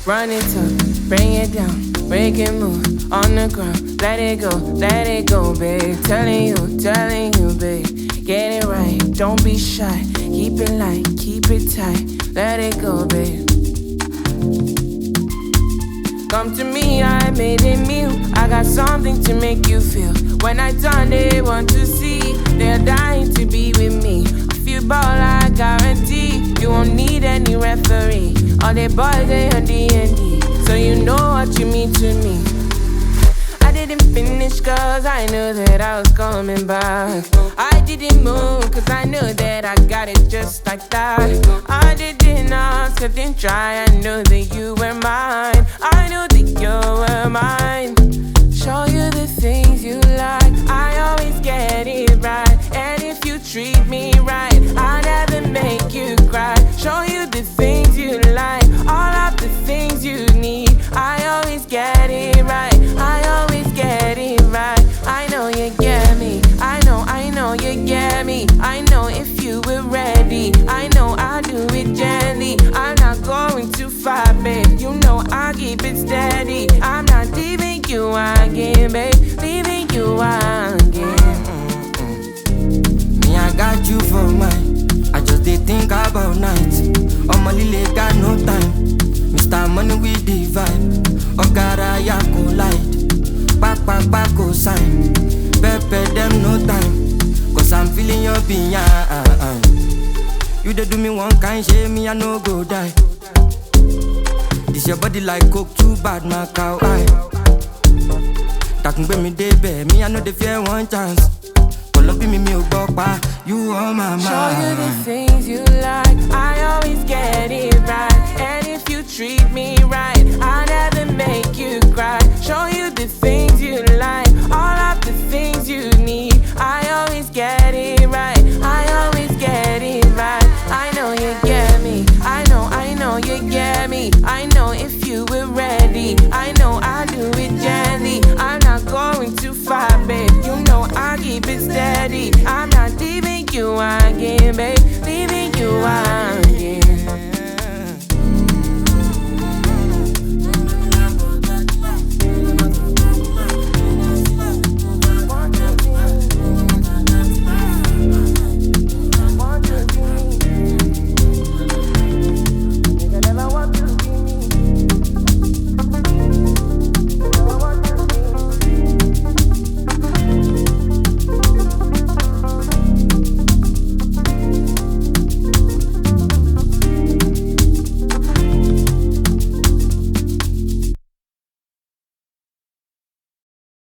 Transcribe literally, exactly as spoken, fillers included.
Run it up, bring it down, break it, move on the ground. Let it go, let it go, babe. Telling you, telling you, babe. Get it right, don't be shy. Keep it light, keep it tight. Let it go, babe. Come to me, I made a meal. I got something to make you feel. When I turn, they want to see. They're dying to be with me. If you ball, I guarantee you won't need any referee. All the boys, they on D and D, so you know what you mean to me. I didn't finish cause I knew that I was coming back. I didn't move cause I knew that I got it just like that. I didn't ask, I didn't try, I knew that you were mine. I knew that you were mine. Show you the things you like, I always get it right. And if you treat me right, I'll never make you cry. Show you the things you like, all of the things you need. I always get it right, I always get it right. I know you get me, I know, I know you get me. I know if you were ready, I know I'll do it gently. I'm not going too far, babe, you know I'll keep it steady. I'm not leaving you again, babe, leaving you again. Mm-mm. Me, I got you for mine, I just did think about nights. On my lily got no time, Mister Money with the vibe. Ogara ya collide, back back back go sign. Pepe them no time, cause I'm feeling your behind. You dey do me one kind, shame me I no go die. This your body like coke, too bad my cow eye. That can bring me day babe, me I know the fear one chance. Love me, me, you on my mind. Show you the things you like, I always get it right. And if you treat me